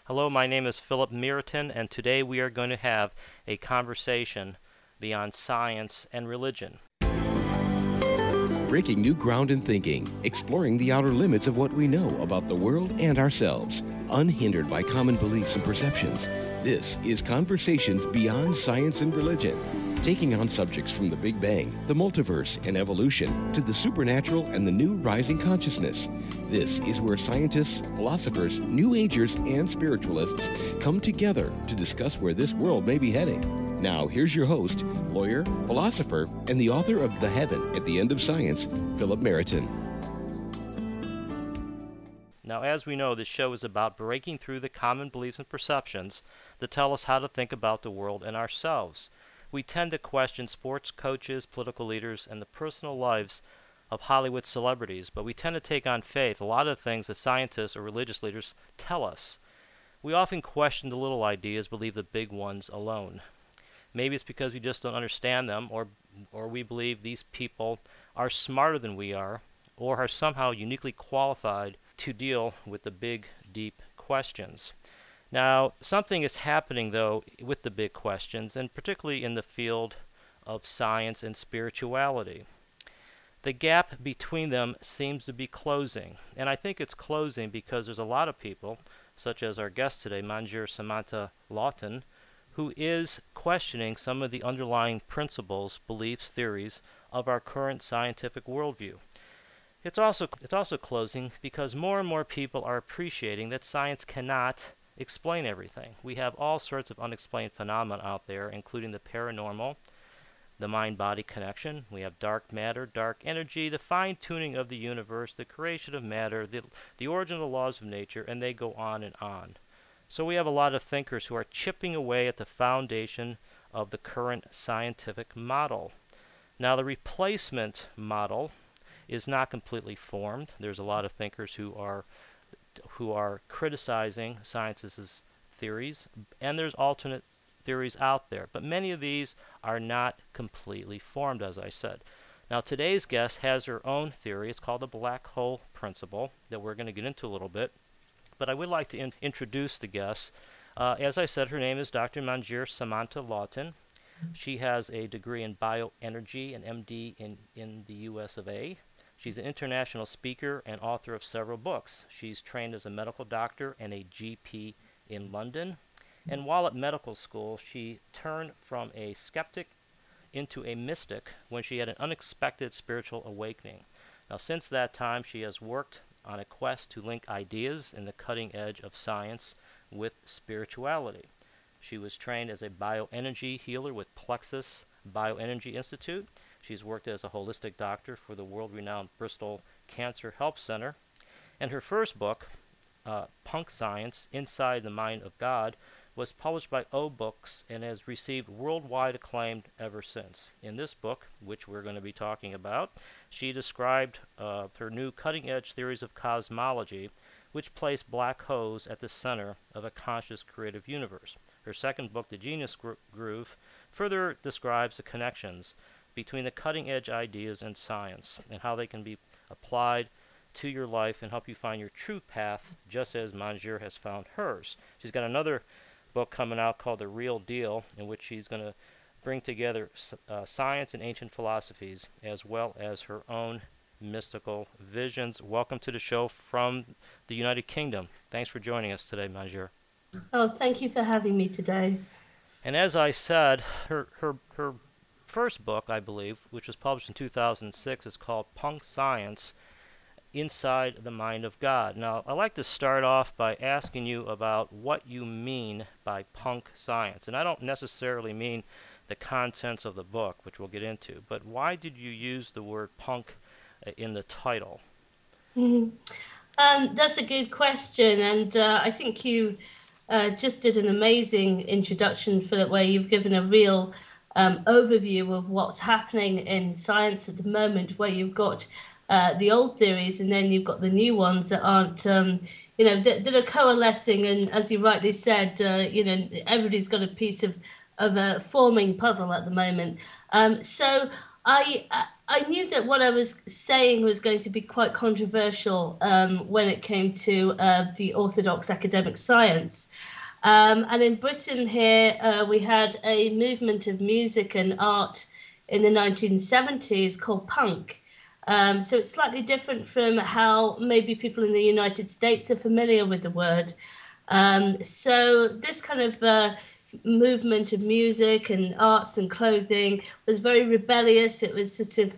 Hello, my name is Philip Meriton, and today we are going to have a conversation beyond science and religion. Breaking new ground in thinking, exploring the outer limits of what we know about the world and ourselves, unhindered by common beliefs and perceptions. This is Conversations Beyond Science and Religion, taking on subjects from the Big Bang, the multiverse, and evolution to the supernatural and the new rising consciousness. This is where scientists, philosophers, New Agers, and spiritualists come together to discuss where this world may be heading. Now, here's your host, lawyer, philosopher, and the author of The Heaven at the End of Science, Philip Meriton. Now, as we know, this show is about breaking through the common beliefs and perceptions that tell us how to think about the world and ourselves. We tend to question sports coaches, political leaders, and the personal lives of Hollywood celebrities, but we tend to take on faith a lot of things that scientists or religious leaders tell us. We often question the little ideas, but leave the big ones alone. Maybe it's because we just don't understand them, or we believe these people are smarter than we are, or are somehow uniquely qualified to deal with the big, deep questions. Now, something is happening, though, with the big questions, and particularly in the field of science and spirituality. The gap between them seems to be closing, and I think it's closing because there's a lot of people, such as our guest today, Manjir Samanta Lawton, who is questioning some of the underlying principles, beliefs, theories of our current scientific worldview. It's also closing because more and more people are appreciating that science cannot explain everything. We have all sorts of unexplained phenomena out there, including the paranormal, the mind-body connection. We have dark matter, dark energy, the fine-tuning of the universe, the creation of matter, the origin of the laws of nature, and they go on and on. So we have a lot of thinkers who are chipping away at the foundation of the current scientific model. Now, the replacement model is not completely formed. There's a lot of thinkers who are criticizing science's theories, and there's alternate theories out there. But many of these are not completely formed, as I said. Now, today's guest has her own theory. It's called the black hole principle that we're going to get into a little bit. But I would like to introduce the guest. As I said, her name is Dr. Manjir Samanta Lawton. She has a degree in bioenergy and MD in the US of A. She's an international speaker and author of several books. She's trained as a medical doctor and a GP in London. And while at medical school, she turned from a skeptic into a mystic when she had an unexpected spiritual awakening. Now, since that time, she has worked on a quest to link ideas in the cutting edge of science with spirituality. She was trained as a bioenergy healer with Plexus Bioenergy Institute. She's worked as a holistic doctor for the world-renowned Bristol Cancer Help Center. And her first book, Punk Science, Inside the Mind of God, was published by O Books and has received worldwide acclaim ever since. In this book, which we're going to be talking about, she described her new cutting-edge theories of cosmology, which place black holes at the center of a conscious creative universe. Her second book, The Genius Groove, further describes the connections between the cutting-edge ideas and science and how they can be applied to your life and help you find your true path, just as Manjir has found hers. She's got another book coming out called The Real Deal, in which she's going to bring together science and ancient philosophies, as well as her own mystical visions. Welcome to the show from the United Kingdom. Thanks for joining us today, Manjir. Oh, thank you for having me today. And as I said, her first book, I believe, which was published in 2006, is called Punk Science, Inside the Mind of God. Now, I'd like to start off by asking you about what you mean by punk science. And I don't necessarily mean the contents of the book, which we'll get into, but why did you use the word punk in the title? That's a good question, and I think you just did an amazing introduction, Philip, where you've given a real overview of what's happening in science at the moment, where you've got the old theories, and then you've got the new ones that aren't, that are coalescing. And as you rightly said, everybody's got a piece of a forming puzzle at the moment. So I knew that what I was saying was going to be quite controversial when it came to the orthodox academic science. And in Britain here, we had a movement of music and art in the 1970s called punk. So it's slightly different from how maybe people in the United States are familiar with the word. So this kind of movement of music and arts and clothing was very rebellious. It was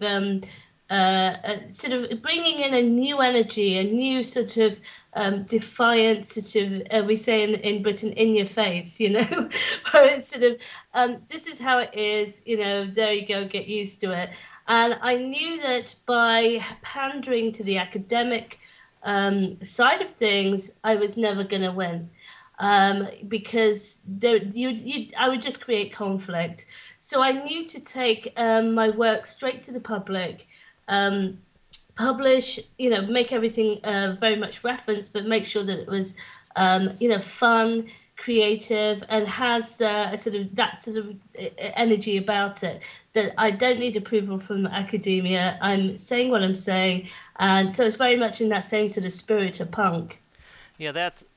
sort of bringing in a new energy, a new sort of defiant sort of we say in Britain, in your face, you know, where it's sort of this is how it is, you know, there you go, get used to it. And I knew that by pandering to the academic side of things, I was never going to win because I would just create conflict. So I knew to take my work straight to the public, um, publish, you know, make everything very much reference, but make sure that it was, you know, fun, creative, and has a sort of that sort of energy about it. That I don't need approval from academia. I'm saying what I'm saying, and so it's very much in that same sort of spirit of punk. Yeah,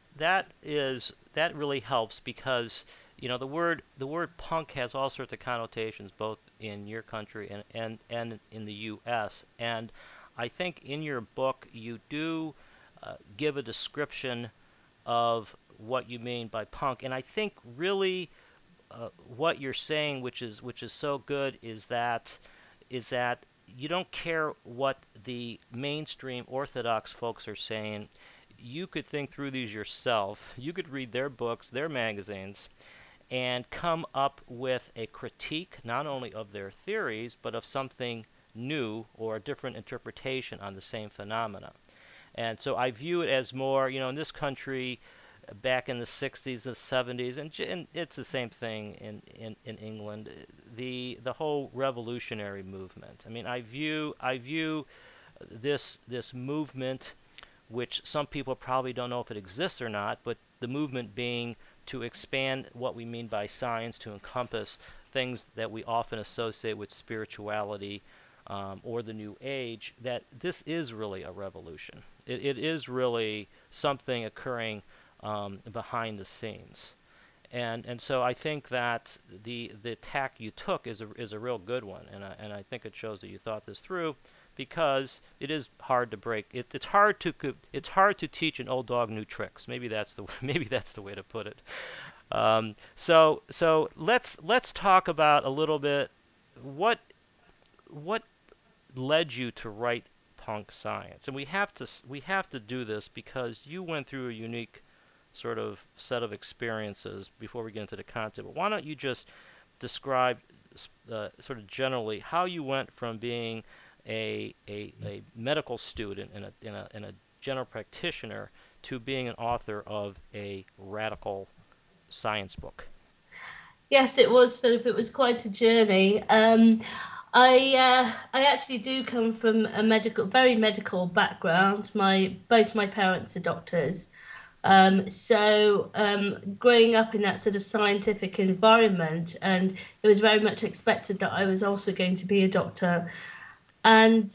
that really helps because the word punk has all sorts of connotations both in your country and in the U.S. And I think in your book you do give a description of what you mean by punk, and I think really what you're saying, which is so good, is that you don't care what the mainstream Orthodox folks are saying. You could think through these yourself. You could read their books, their magazines, and come up with a critique not only of their theories, but of something new or a different interpretation on the same phenomena. And so I view it as more, in this country, back in the 60s and 70s, and it's the same thing in England, the whole revolutionary movement. I mean, I view this movement, which some people probably don't know if it exists or not, but the movement being to expand what we mean by science to encompass things that we often associate with spirituality, or the New Age, that this is really a revolution. It is really something occurring behind the scenes. And so I think that the tack you took is a real good one, and I think it shows that you thought this through, because it is hard to break. It's hard to teach an old dog new tricks. Maybe that's the maybe that's the way to put it. So let's talk about a little bit what what led you to write punk science, and we have to do this because you went through a unique sort of set of experiences before we get into the content. But why don't you just describe sort of generally how you went from being a medical student and a general practitioner to being an author of a radical science book. Yes, it was, Philip. It was quite a journey. I actually do come from a very medical background. Both my parents are doctors. Growing up in that sort of scientific environment, and it was very much expected that I was also going to be a doctor. And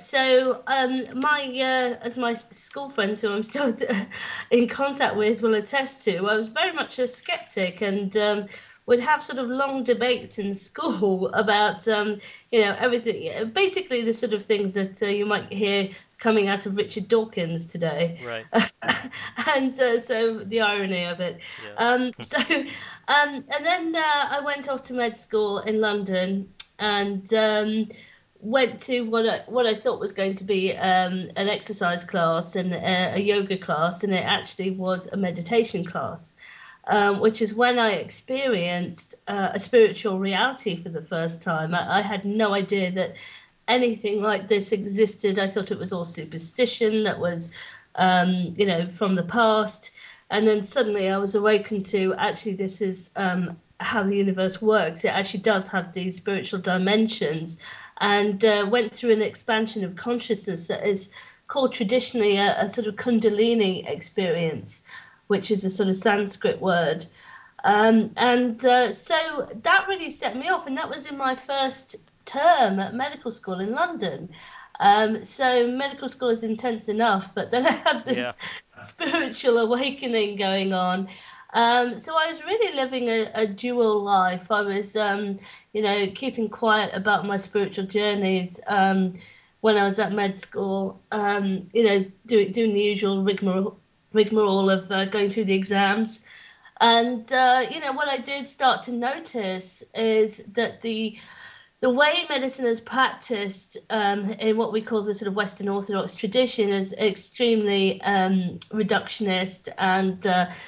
as my school friends who I'm still in contact with will attest to, I was very much a skeptic and would have sort of long debates in school about, everything, basically the sort of things that you might hear coming out of Richard Dawkins today. Right. And so the irony of it. Yeah. And then I went off to med school in London and went to what I thought was going to be an exercise class and a yoga class, and it actually was a meditation class, which is when I experienced a spiritual reality for the first time. I had no idea that anything like this existed. I thought it was all superstition that was, from the past. And then suddenly I was awakened to actually this is how the universe works. It actually does have these spiritual dimensions, and went through an expansion of consciousness that is called traditionally a sort of Kundalini experience, which is a sort of Sanskrit word. And so that really set me off. And that was in my first term at medical school in London. So medical school is intense enough, but then I have Yeah. this spiritual awakening going on. So I was really living a dual life. I was, keeping quiet about my spiritual journeys when I was at med school. Doing the usual rigmarole of going through the exams. And what I did start to notice is that the way medicine is practiced in what we call the sort of Western Orthodox tradition is extremely reductionist, and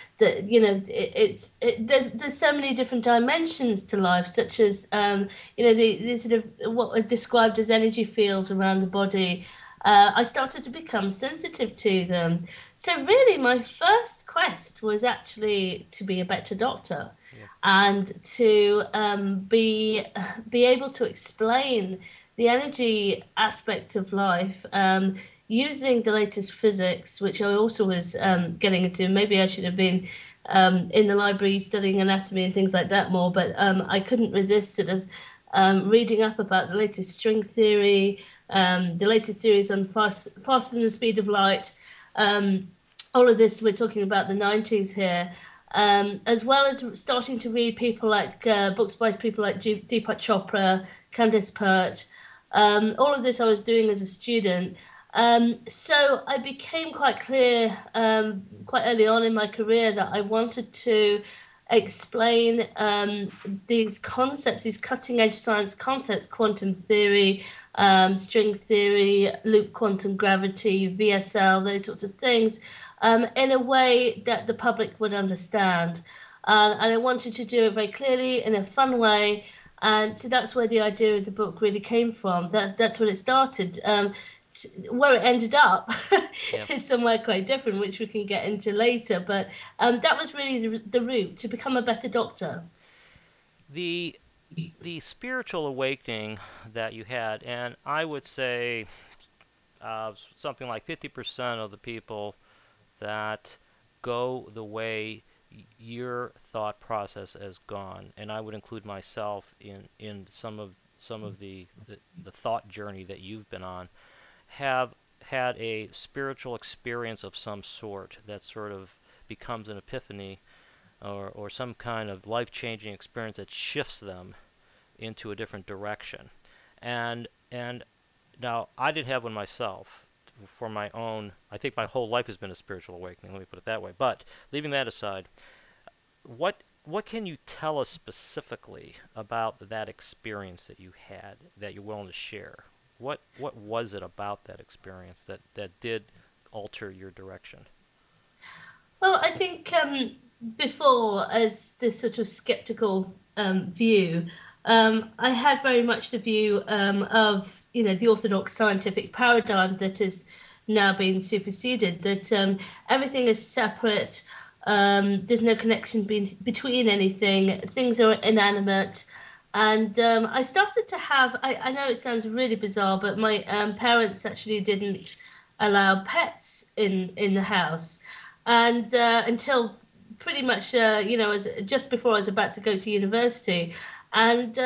there's so many different dimensions to life, such as the sort of what are described as energy fields around the body. I started to become sensitive to them. So really, my first quest was actually to be a better doctor Yeah. and to be able to explain the energy aspect of life using the latest physics, which I also was getting into. Maybe I should have been in the library studying anatomy and things like that more, but I couldn't resist sort of reading up about the latest string theory, the latest theories on faster than the speed of light. Um, all of this, we're talking about the 90s here, as well as starting to read people like books by people like Deepak Chopra, Candice Pert. All of this I was doing as a student. So I became quite clear quite early on in my career that I wanted to explain these concepts, these cutting edge science concepts, quantum theory, string theory, loop quantum gravity, VSL, those sorts of things, in a way that the public would understand. And I wanted to do it very clearly in a fun way. And so that's where the idea of the book really came from. That's when it started. Where it ended up Yeah. is somewhere quite different, which we can get into later. But that was really the route to become a better doctor. The the spiritual awakening that you had, and I would say something like 50% of the people that go the way your thought process has gone, and I would include myself in some of the thought journey that you've been on, have had a spiritual experience of some sort that sort of becomes an epiphany, or some kind of life-changing experience that shifts them into a different direction. And now I didn't have one myself. For my own, I think my whole life has been a spiritual awakening. Let me put it that way. But leaving that aside, what can you tell us specifically about that experience that you had that you're willing to share? What was it about that experience that did alter your direction? Well, I think before, as this sort of skeptical view, I had very much the view of the orthodox scientific paradigm that has now been superseded. That everything is separate. There's no connection between anything. Things are inanimate. And I started to have, I know it sounds really bizarre, but my parents actually didn't allow pets in the house. And until pretty much, just before I was about to go to university. And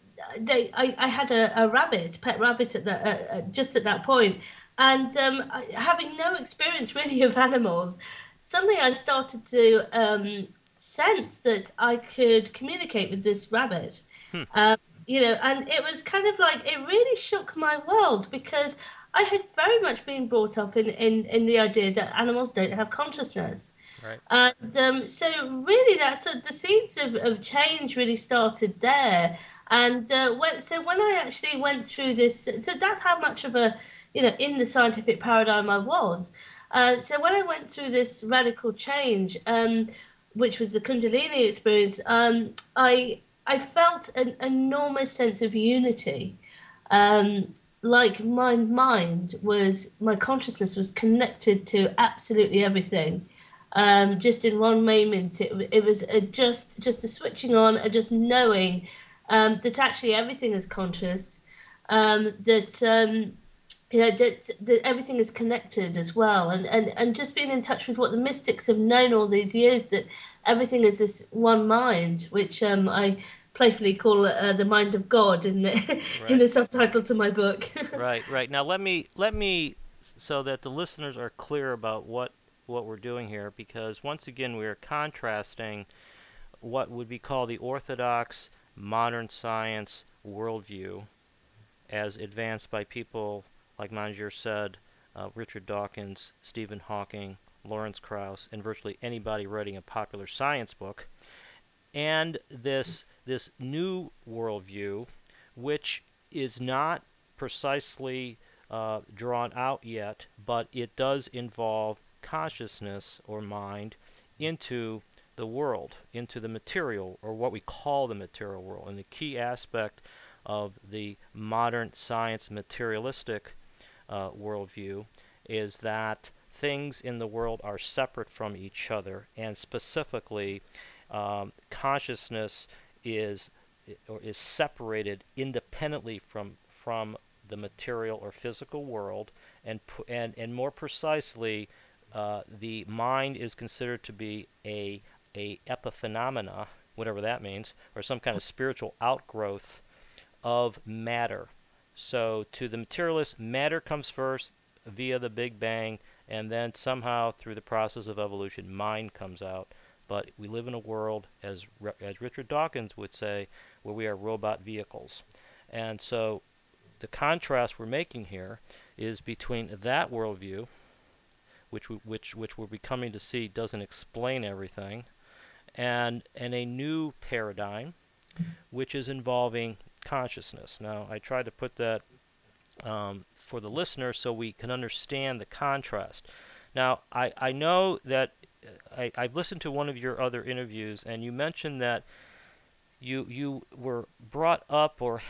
I had a rabbit, pet rabbit at just at that point. And having no experience really of animals, suddenly I started to sense that I could communicate with this rabbit. Hmm. And it was kind of like it really shook my world because I had very much been brought up in the idea that animals don't have consciousness. Right. And so really the seeds of change really started there. And when I actually went through this, so that's how much of a, in the scientific paradigm I was. So when I went through this radical change, which was the Kundalini experience, I felt an enormous sense of unity. Like my consciousness was connected to absolutely everything. Just in one moment, it was just a switching on, just knowing that actually everything is conscious, that that everything is connected as well, and just being in touch with what the mystics have known all these years, that everything is this one mind, which I playfully call the mind of God in in Right. the subtitle to my book. Right. Right. Now let me so that the listeners are clear about what we're doing here, because once again we are contrasting what would be called the orthodox modern science worldview as advanced by people like Monsieur said, Richard Dawkins, Stephen Hawking, Lawrence Krauss, and virtually anybody writing a popular science book, and this new worldview, which is not precisely drawn out yet, but it does involve consciousness or mind into the world, into the material, or what we call the material world. And the key aspect of the modern science materialistic worldview is that things in the world are separate from each other, and specifically, consciousness is is separated independently from the material or physical world, and more precisely, the mind is considered to be a epiphenomena, whatever that means, or some kind of spiritual outgrowth of matter. So to the materialist, matter comes first via the Big Bang, and then somehow through the process of evolution, mind comes out. But we live in a world, as Richard Dawkins would say, where we are robot vehicles. And so the contrast we're making here is between that worldview, which we're becoming to see doesn't explain everything, and a new paradigm, which is involving consciousness. Now, I tried to put that for the listener so we can understand the contrast. Now, I know that I've listened to one of your other interviews, and you mentioned that you were brought up or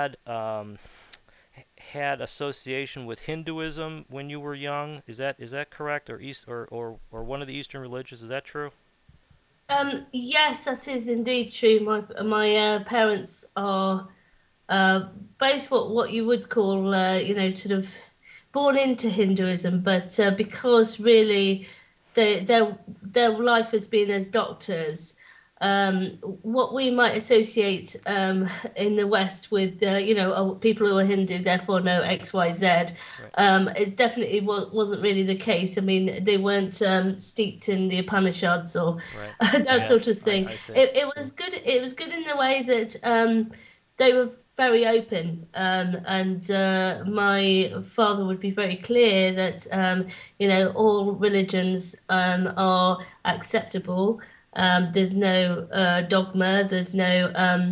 had association with Hinduism when you were young. Is that correct? Or one of the Eastern religions? Is that true? Yes, that is indeed true. My parents are uh, both what you would call, sort of born into Hinduism, but because really their life has been as doctors, what we might associate in the West with, people who are Hindu, therefore know X, Y, Z. Right. It definitely wasn't really the case. I mean, they weren't steeped in the Upanishads or Right. that Yeah. sort of thing. I see. It was good. It was good in the way that they were very open, and my father would be very clear that all religions are acceptable. There's no dogma. There's no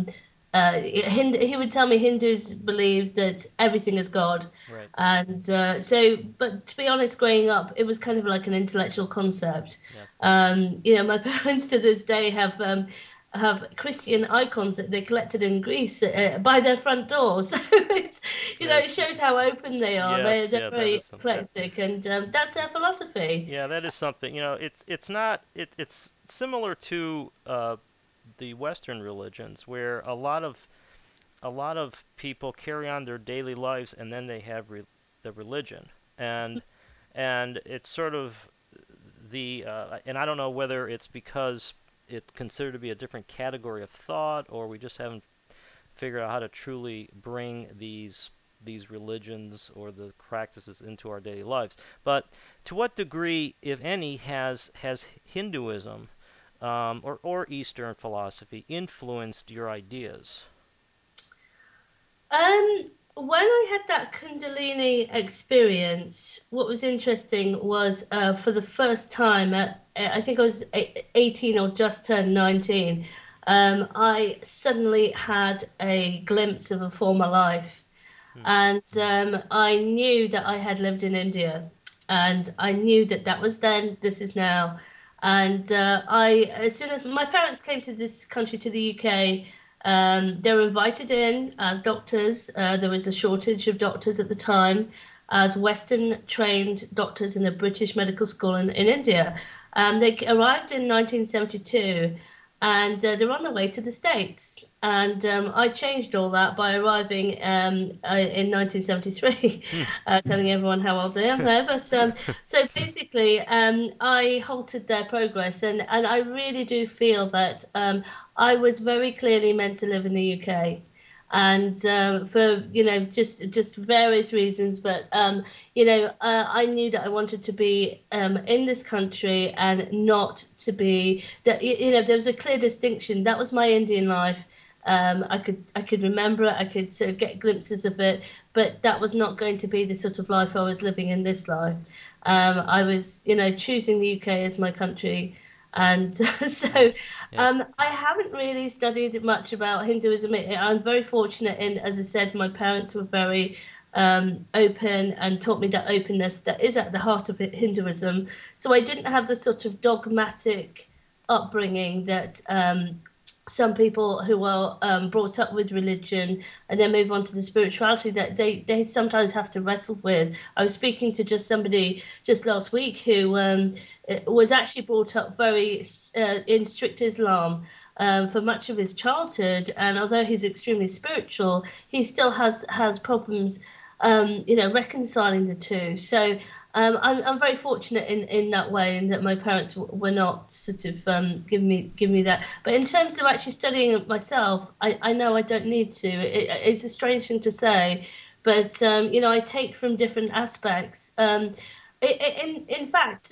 he would tell me Hindus believe that everything is God. Right. And but to be honest, growing up, it was kind of like an intellectual concept. Yes. My parents to this day have Christian icons that they collected in Greece by their front door. So it Yes. shows how open they are. Yes. They're Yeah. That very is some that. eclectic, and that's their philosophy. Yeah. That is something. It's not. It's similar to the Western religions, where a lot of people carry on their daily lives, and then they have the religion, and it's sort of and I don't know whether it's because it's considered to be a different category of thought, or we just haven't figured out how to truly bring these religions or the practices into our daily lives. But to what degree, if any, has Hinduism or Eastern philosophy influenced your ideas? When I had that Kundalini experience, what was interesting was for the first time I think I was 18 or just turned 19, I suddenly had a glimpse of a former life. Hmm. And I knew that I had lived in India, and I knew that that was then, this is now. And as soon as my parents came to this country, to the UK, they were invited in as doctors. There was a shortage of doctors at the time, as Western trained doctors in a British medical school in India. They arrived in 1972. and they're on their way to the States. And I changed all that by arriving in 1973, Hmm. telling everyone how old I am there. But so basically, I halted their progress, and I really do feel that I was very clearly meant to live in the UK. And for just various reasons, but I knew that I wanted to be in this country and not to be that. There was a clear distinction. That was my Indian life. I could remember it. I could sort of get glimpses of it, but that was not going to be the sort of life I was living in this life. I was, choosing the UK as my country. And Mm. so Yeah. I haven't really studied much about Hinduism. I'm very fortunate in, as I said, my parents were very open and taught me that openness that is at the heart of Hinduism. So I didn't have the sort of dogmatic upbringing that some people who are brought up with religion and then move on to the spirituality that they sometimes have to wrestle with. I was speaking to just somebody just last week who was actually brought up very in strict Islam for much of his childhood, and although he's extremely spiritual, he still has problems, reconciling the two. So I'm very fortunate in that way, in that my parents were not sort of giving me that. But in terms of actually studying it myself, I know I don't need to. It's a strange thing to say, but I take from different aspects. In fact,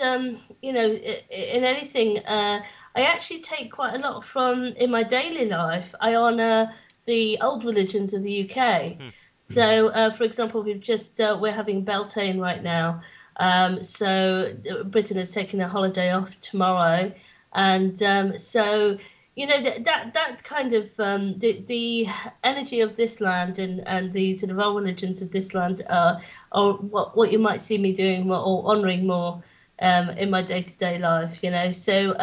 in anything, I actually take quite a lot from in my daily life. I honour the old religions of the UK. Hmm. So, for example, we're having Beltane right now. So Britain is taking a holiday off tomorrow, and so that kind of the energy of this land and the sort of old religions of this land are what you might see me doing more, or honouring more in my day-to-day life. So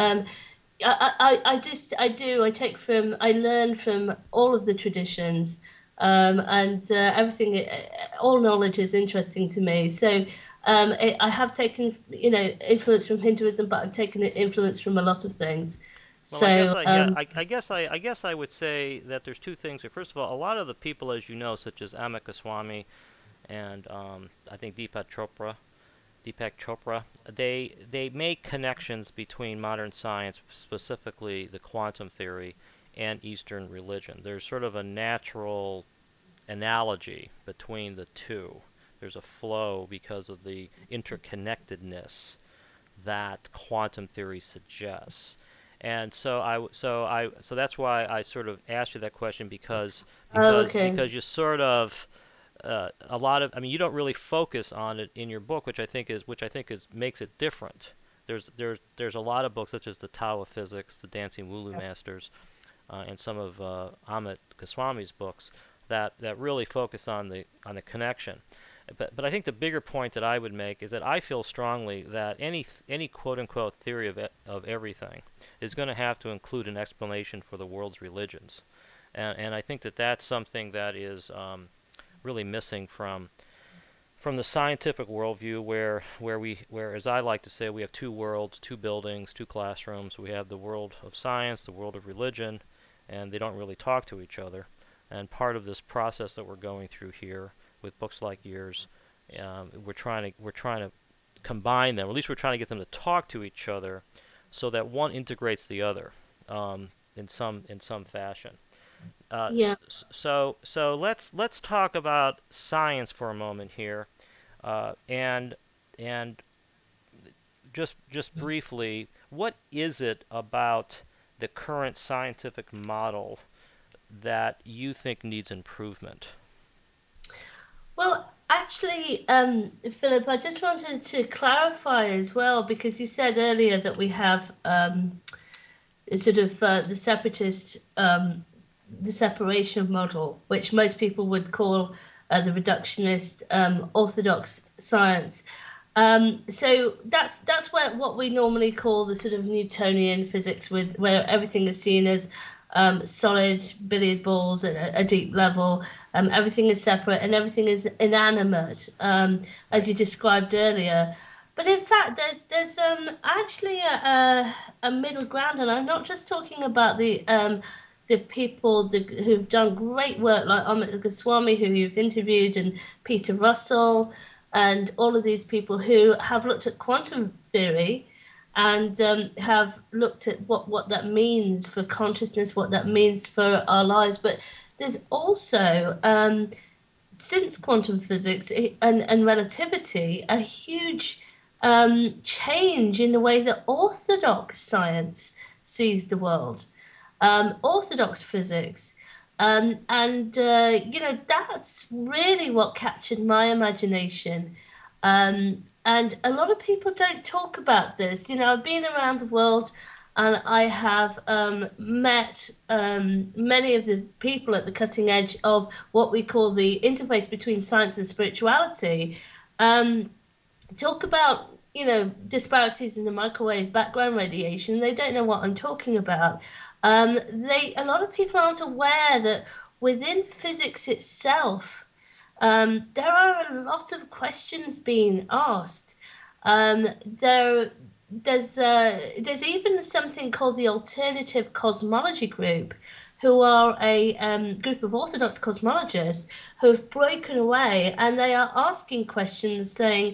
I learn from all of the traditions, and everything. All knowledge is interesting to me. So I have taken influence from Hinduism, but I've taken influence from a lot of things. Well, I guess So yeah, I guess I would say that there's two things here. First of all, a lot of the people, as you know, such as Amit Goswami and I think Deepak Chopra, they make connections between modern science, specifically the quantum theory, and Eastern religion. There's sort of a natural analogy between the two. There's a flow because of the interconnectedness that quantum theory suggests. And so that's why I sort of asked you that question, because oh, okay. you sort of a lot of, I mean, you don't really focus on it in your book, which I think is makes it different. There's a lot of books such as the Tao of Physics, the Dancing Wulu Masters, and some of Amit Goswami's books that really focus on the connection. But I think the bigger point that I would make is that I feel strongly that any quote unquote theory of everything is going to have to include an explanation for the world's religions, and I think that that's something that is really missing from the scientific worldview, where as I like to say, we have two worlds, two buildings, two classrooms. We have the world of science, the world of religion, and they don't really talk to each other. And part of this process that we're going through here with books like yours, we're trying to combine them. Or at least we're trying to get them to talk to each other, so that one integrates the other in some fashion. Yeah. So let's talk about science for a moment here, and just briefly, what is it about the current scientific model that you think needs improvement? Well, actually, Philip, I just wanted to clarify as well, because you said earlier that we have sort of the separation model, which most people would call the reductionist orthodox science. So that's what we normally call the sort of Newtonian physics, with where everything is seen as solid billiard balls at a deep level. Everything is separate and everything is inanimate, as Right. you described earlier. But in fact, there's actually a middle ground, and I'm not just talking about the people who've done great work like Amit Goswami, who you've interviewed, and Peter Russell, and all of these people who have looked at quantum theory and have looked at what that means for consciousness, what that means for our lives. But there's also since quantum physics and relativity, a huge change in the way that orthodox science sees the world, orthodox physics. That's really what captured my imagination. And a lot of people don't talk about this. I've been around the world and I have met many of the people at the cutting edge of what we call the interface between science and spirituality. Um, Talk about disparities in the microwave background radiation. They don't know what I'm talking about. They A lot of people aren't aware that within physics itself, there are a lot of questions being asked. There's even something called the Alternative Cosmology Group, who are a group of Orthodox cosmologists who have broken away and they are asking questions saying,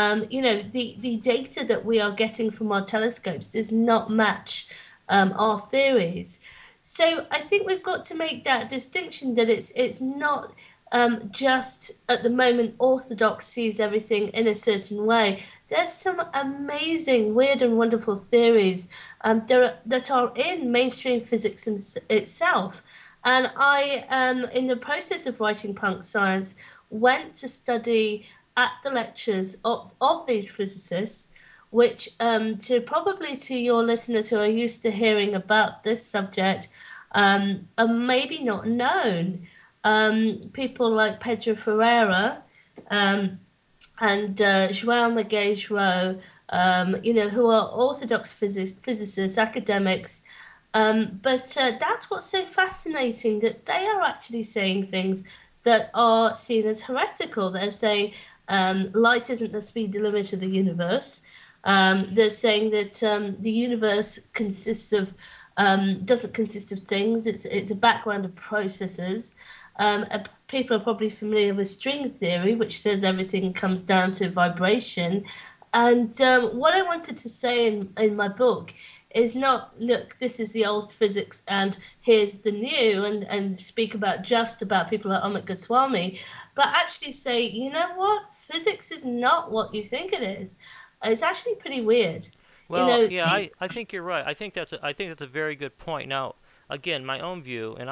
the data that we are getting from our telescopes does not match our theories. So I think we've got to make that distinction that it's not just at the moment orthodox sees everything in a certain way. There's some amazing, weird, and wonderful theories that are in mainstream physics itself. And I, in the process of writing Punk Science, went to study at the lectures of these physicists, which to your listeners who are used to hearing about this subject, are maybe not known. People like Pedro Ferreira, and João Magueijo, who are orthodox physicists, academics. But that's what's so fascinating, that they are actually saying things that are seen as heretical. They're saying light isn't the speed limit of the universe. They're saying that the universe doesn't consist of things. It's a background of processes. People are probably familiar with string theory, which says everything comes down to vibration. And what I wanted to say in my book is not, look, this is the old physics and here's the new, and speak just about people like Amit Goswami, but actually say, you know what? Physics is not what you think it is. It's actually pretty weird. You Well, know, yeah, I think you're right. I think that's a very good point. Now, again, my own view, and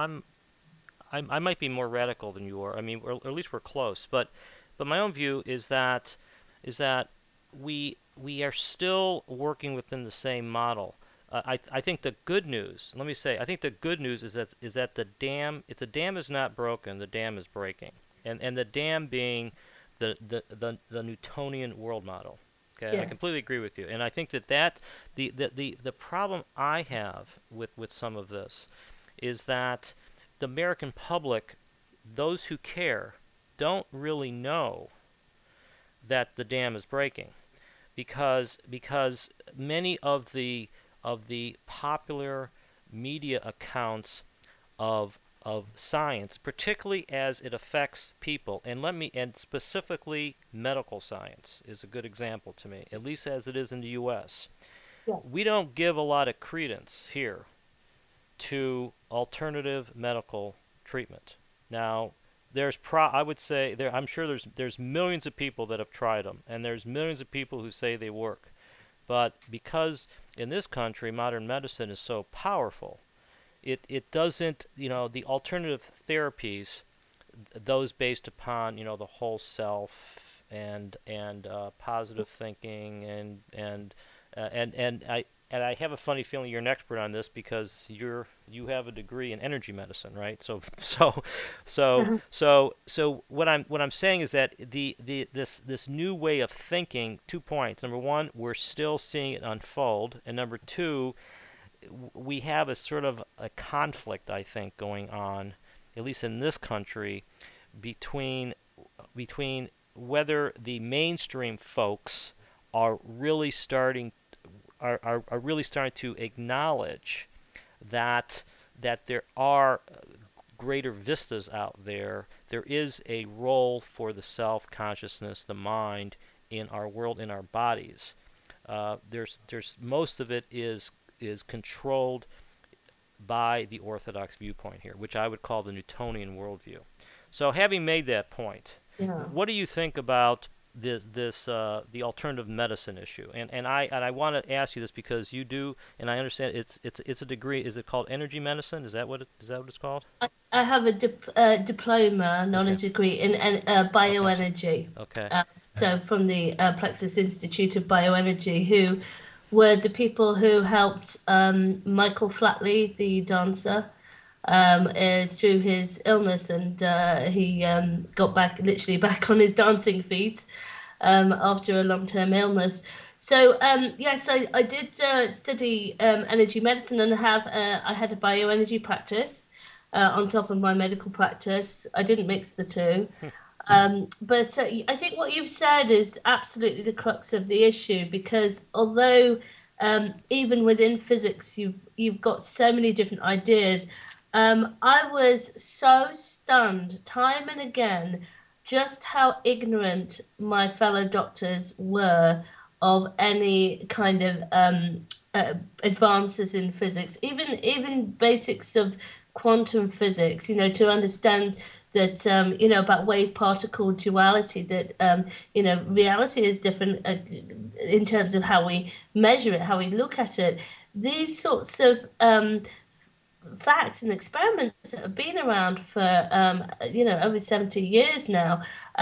I might be more radical than you are. I mean, or at least we're close. But my own view is that we are still working within the same model. I think the good news. Let me say, I think the good news is that the dam. If the dam is not broken, the dam is breaking, and the dam being the Newtonian world model. Okay, I yes. completely agree with you, and I think that the problem I have with some of this is that the American public, those who care, don't really know that the dam is breaking, because many of the popular media accounts of science, particularly as it affects people, and specifically medical science is a good example to me, at least as it is in the U.S. Yeah. We don't give a lot of credence here to alternative medical treatment. Now, I would say I'm sure there's millions of people that have tried them, and there's millions of people who say they work. But because in this country modern medicine is so powerful, it doesn't, the alternative therapies, those based upon, the whole self and positive thinking and I have a funny feeling you're an expert on this because you have a degree in energy medicine, right? So what I'm saying is that this new way of thinking, 2 points. Number one, we're still seeing it unfold, and number two, we have a sort of a conflict, I think, going on, at least in this country, between whether the mainstream folks are really starting are really starting to acknowledge that there are greater vistas out there. There is a role for the self-consciousness, the mind, in our world, in our bodies. There's most of it is controlled by the orthodox viewpoint here, which I would call the Newtonian worldview. So, having made that point, Yeah. what do you think about the alternative medicine issue? And I want to ask you this because you do, and I understand it's a degree. Is it called energy medicine? Is that what it's called? I have a diploma, not a Okay. degree, in Okay. bioenergy. Okay. So from the Plexus Institute of Bioenergy, who were the people who helped Michael Flatley, the dancer, through his illness, and he got back literally back on his dancing feet after a long-term illness. So yes, I did study energy medicine, and I had a bioenergy practice on top of my medical practice. I didn't mix the two. But I think what you've said is absolutely the crux of the issue, because although even within physics you've got so many different ideas, I was so stunned time and again just how ignorant my fellow doctors were of any kind of advances in physics, even basics of quantum physics, to understand that about wave particle duality, that reality is different in terms of how we measure it, how we look at it. These sorts of facts and experiments that have been around for over 70 years now,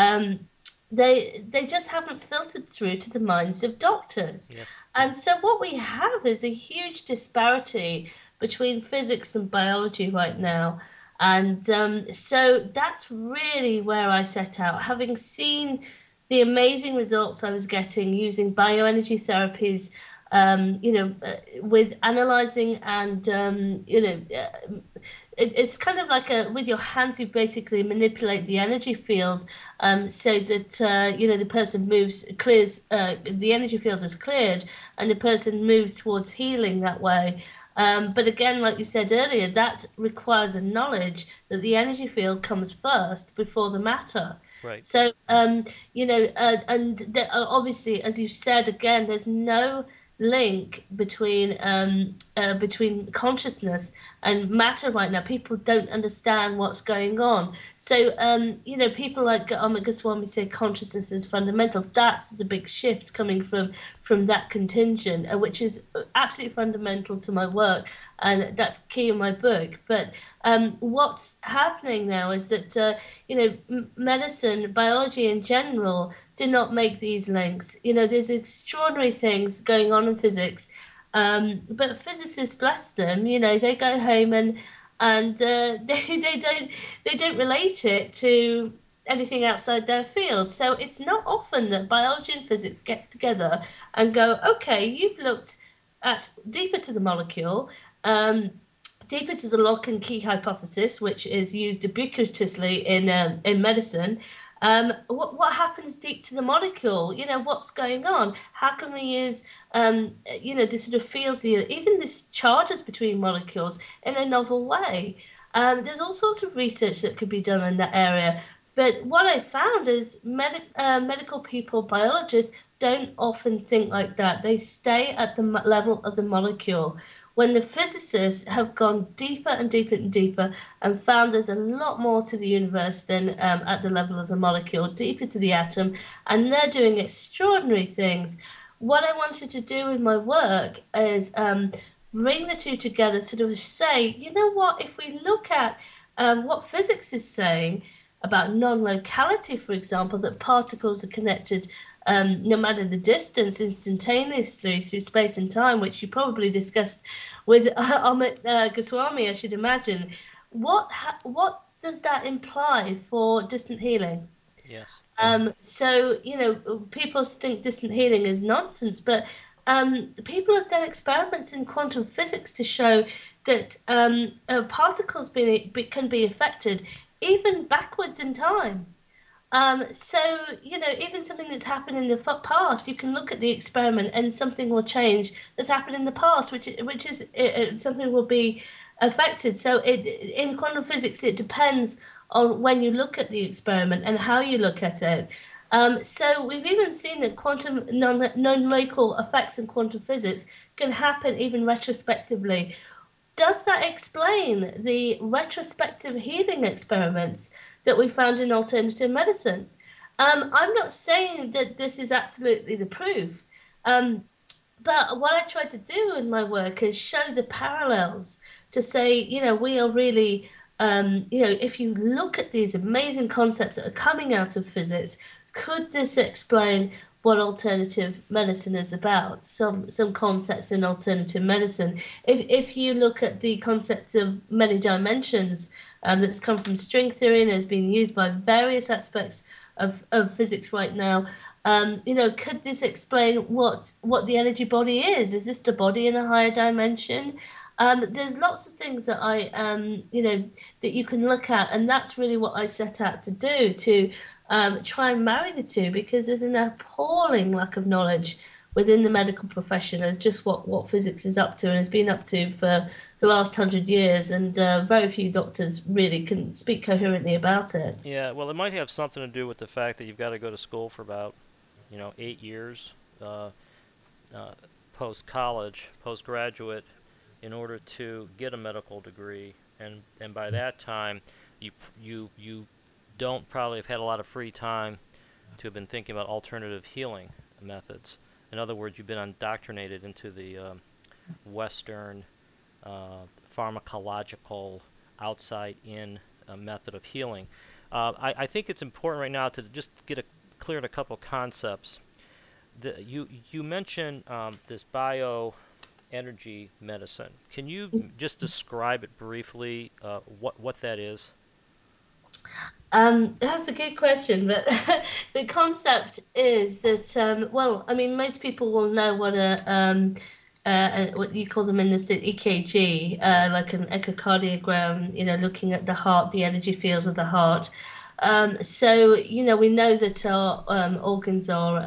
they just haven't filtered through to the minds of doctors. Yes. And so what we have is a huge disparity between physics and biology right now. And so that's really where I set out, having seen the amazing results I was getting using bioenergy therapies, with analyzing and, it's kind of like with your hands, you basically manipulate the energy field, so that, the person clears, the energy field is cleared and the person moves towards healing that way. But again, like you said earlier, that requires a knowledge that the energy field comes first before the matter. Right. So, obviously, as you said again, there's no link between consciousness and matter right now. People don't understand what's going on. So, people like Amit Goswami say consciousness is fundamental. That's the big shift coming from that contingent, which is absolutely fundamental to my work, and that's key in my book. But what's happening now is that medicine, biology in general, do not make these links. There's extraordinary things going on in physics, but physicists, bless them, they go home and they don't relate it to anything outside their field. So it's not often that biology and physics gets together and go, okay, you've looked at deeper to the molecule, deeper to the lock and key hypothesis, which is used ubiquitously in medicine. What happens deep to the molecule? What's going on? How can we use this sort of fields here, even this charges between molecules in a novel way? There's all sorts of research that could be done in that area. But what I found is medical people, biologists, don't often think like that. They stay at the level of the molecule. When the physicists have gone deeper and deeper and deeper and found there's a lot more to the universe than at the level of the molecule, deeper to the atom, and they're doing extraordinary things. What I wanted to do with my work is bring the two together, sort of say, you know what, if we look at what physics is saying about non-locality, for example, that particles are connected no matter the distance, instantaneously through space and time, which you probably discussed with Amit Goswami, I should imagine. What does that imply for distant healing? Yes. So, people think distant healing is nonsense, but people have done experiments in quantum physics to show that particles can be affected even backwards in time. So, even something that's happened in the past, you can look at the experiment and something will change that's happened in the past, which is something will be affected. So, in quantum physics, it depends on when you look at the experiment and how you look at it. So, we've even seen that quantum non-local effects in quantum physics can happen even retrospectively. Does that explain the retrospective healing experiments that we found in alternative medicine? I'm not saying that this is absolutely the proof, um, but what I try to do in my work is show the parallels to say, we are really, if you look at these amazing concepts that are coming out of physics, could this explain what alternative medicine is about? Some concepts in alternative medicine. If you look at the concepts of many dimensions, that's come from string theory and has been used by various aspects of physics right now. Could this explain what the energy body is? Is this the body in a higher dimension? There's lots of things that that you can look at, and that's really what I set out to do, to try and marry the two, because there's an appalling lack of knowledge within the medical profession as just what physics is up to and has been up to for the last 100 years, and very few doctors really can speak coherently about it. Yeah, well, it might have something to do with the fact that you've got to go to school for about 8 years uh, post college, postgraduate, in order to get a medical degree, and by that time, you don't probably have had a lot of free time to have been thinking about alternative healing methods. In other words, you've been indoctrinated into the Western pharmacological outside-in method of healing. I think it's important right now to just get clear on a couple concepts. You mentioned this bioenergy medicine. Can you just describe it briefly? What that is? That's a good question, but the concept is that, well, I mean, most people will know what you call them in this, the EKG, Yeah. like an echocardiogram, looking at the heart, the energy field of the heart. So, we know that our organs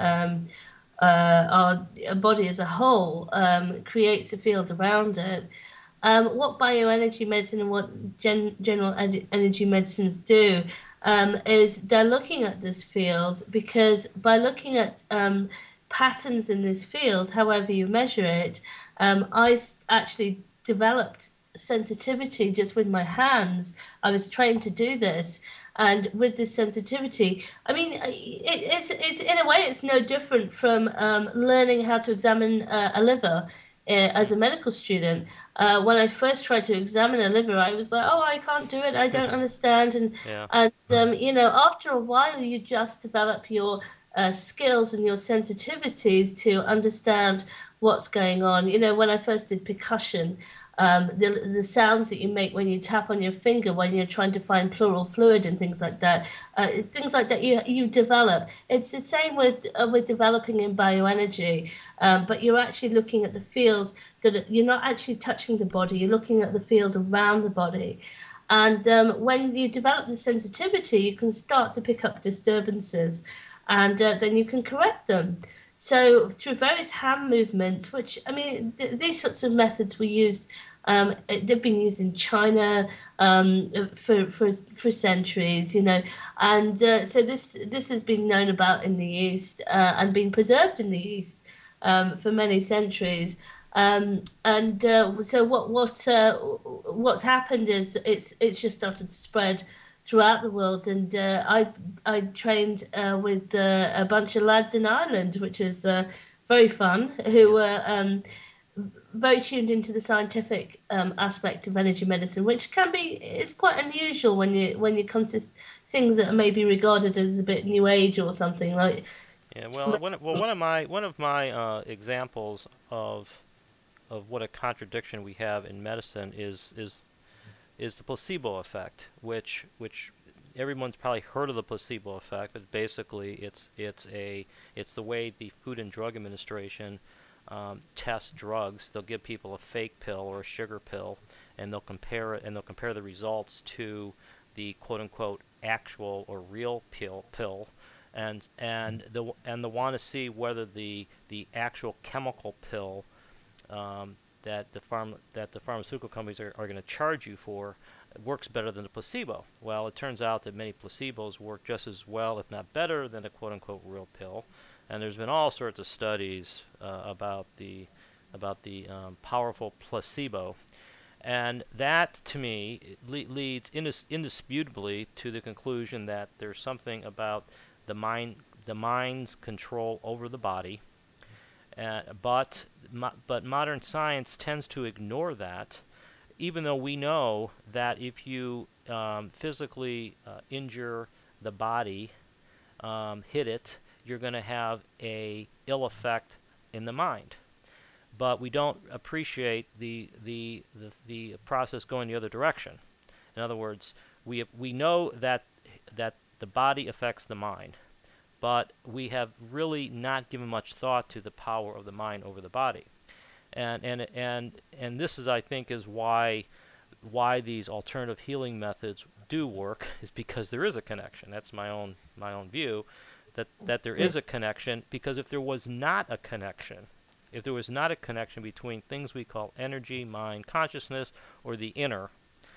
our body as a whole creates a field around it. What bioenergy medicine and what general energy medicines do is they're looking at this field, because by looking at patterns in this field, however you measure it, actually developed sensitivity just with my hands. I was trained to do this. And with this sensitivity, I mean, it's in a way, it's no different from learning how to examine a liver as a medical student. When I first tried to examine a liver, I was like, "Oh, I can't do it. I don't understand." And Yeah. after a while, you just develop your skills and your sensitivities to understand what's going on. When I first did percussion, the sounds that you make when you tap on your finger when you're trying to find pleural fluid and things like that you develop. It's the same with developing in bioenergy, but you're actually looking at the fields that you're not actually touching the body. You're looking at the fields around the body. And when you develop the sensitivity, you can start to pick up disturbances, and then you can correct them. So through various hand movements, which I mean, these sorts of methods were used. They've been used in China for centuries, and so this has been known about in the East and been preserved in the East for many centuries. And so what's happened is it's just started to spread throughout the world. And I trained with a bunch of lads in Ireland, which is very fun, who Yes. were very tuned into the scientific aspect of energy medicine, which it's quite unusual when you come to things that are maybe regarded as a bit new age or something like. Yeah. One of my examples of what a contradiction we have in medicine is the placebo effect, which everyone's probably heard of the placebo effect, but basically it's the way the Food and Drug Administration tests drugs. They'll give people a fake pill or a sugar pill, and they'll compare it, and they'll compare the results to the quote unquote actual or real pill, and the want to see whether the actual chemical pill that the pharmaceutical companies are going to charge you for works better than the placebo. Well, it turns out that many placebos work just as well, if not better, than a quote-unquote real pill. And there's been all sorts of studies about the powerful placebo, and that to me leads indisputably to the conclusion that there's something about the mind's control over the body. But modern science tends to ignore that, even though we know that if you physically injure the body, hit it, you're going to have a ill effect in the mind. But we don't appreciate the process going the other direction. In other words, we know that the body affects the mind, but we have really not given much thought to the power of the mind over the body. And this is, I think, is why these alternative healing methods do work, is because there is a connection. That's my own view, that there is a connection, because if there was not a connection between things we call energy, mind, consciousness, or the inner,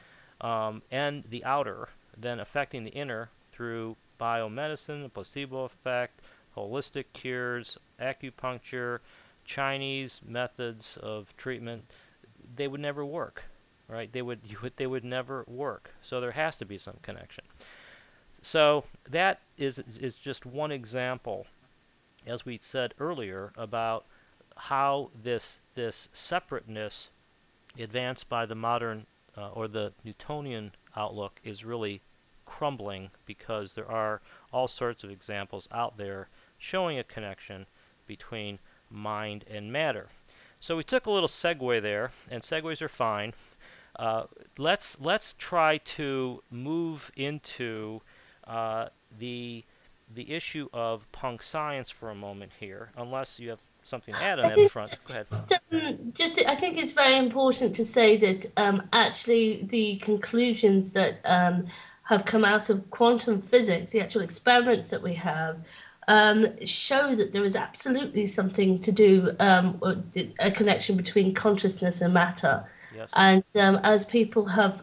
and the outer, then affecting the inner through biomedicine, the placebo effect, holistic cures, acupuncture, Chinese methods of treatment, they would never work, right? They would never work. So there has to be some connection. So that is just one example, as we said earlier, about how this separateness advanced by the modern or the Newtonian outlook is really crumbling, because there are all sorts of examples out there showing a connection between mind and matter. So we took a little segue there, and segues are fine. Let's try to move into the issue of punk science for a moment here, unless you have something to add on that front. Go ahead. I think it's very important to say that actually the conclusions that have come out of quantum physics, the actual experiments that we have, show that there is absolutely something to do, a connection between consciousness and matter. Yes. And as people have,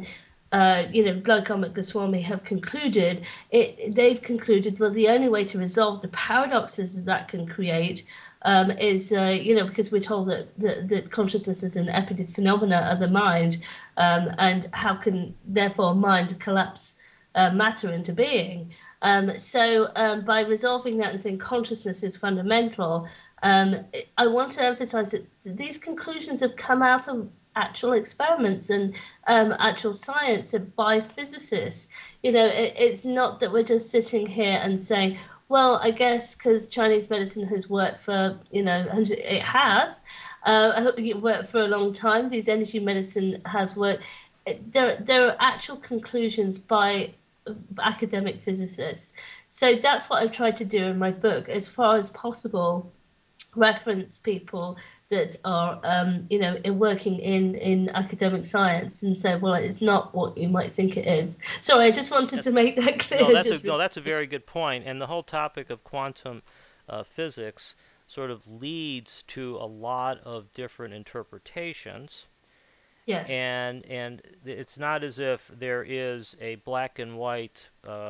Glaucoma Goswami have concluded, they've concluded, well, the only way to resolve the paradoxes that can create is, because we're told that consciousness is an epiphenomena of the mind, and how can, therefore, mind collapse matter into being. So by resolving that and saying consciousness is fundamental, I want to emphasize that these conclusions have come out of actual experiments and actual science by physicists. It's not that we're just sitting here and saying, well, I guess because Chinese medicine has worked for, it has. It worked for a long time. These energy medicine has worked. There are actual conclusions by academic physicists. So that's what I've tried to do in my book, as far as possible, reference people that are, working in academic science, and say, well, it's not what you might think it is. Sorry, I just wanted to make that clear. That's a very good point. And the whole topic of quantum physics sort of leads to a lot of different interpretations. Yes. And it's not as if there is a black and white